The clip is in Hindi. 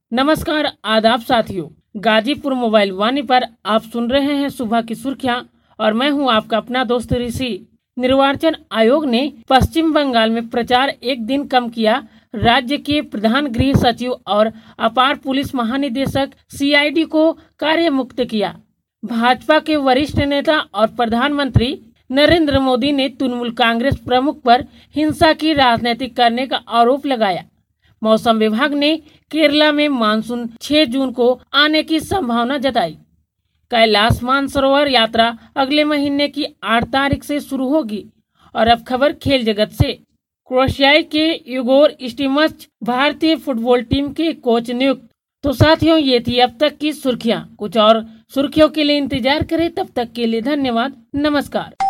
नमस्कार, आदाब साथियों। गाजीपुर मोबाइल वाणी पर आप सुन रहे हैं सुबह की सुर्खियां और मैं हूं आपका अपना दोस्त ऋषि। निर्वाचन आयोग ने पश्चिम बंगाल में प्रचार एक दिन कम किया। राज्य के प्रधान गृह सचिव और अपर पुलिस महानिदेशक सीआईडी को कार्य मुक्त किया। भाजपा के वरिष्ठ नेता और प्रधानमंत्री नरेंद्र मोदी ने तृणमूल कांग्रेस प्रमुख पर हिंसा की राजनीति करने का आरोप लगाया। मौसम विभाग ने केरला में मानसून 6 जून को आने की संभावना जताई। कैलाश मानसरोवर यात्रा अगले महीने की 8 तारीख से शुरू होगी। और अब खबर खेल जगत से। क्रोएशिया के इगोर स्टिमच भारतीय फुटबॉल टीम के कोच नियुक्त। तो साथियों, ये थी अब तक की सुर्खियां। कुछ और सुर्खियों के लिए इंतजार करें। तब तक के लिए धन्यवाद। नमस्कार।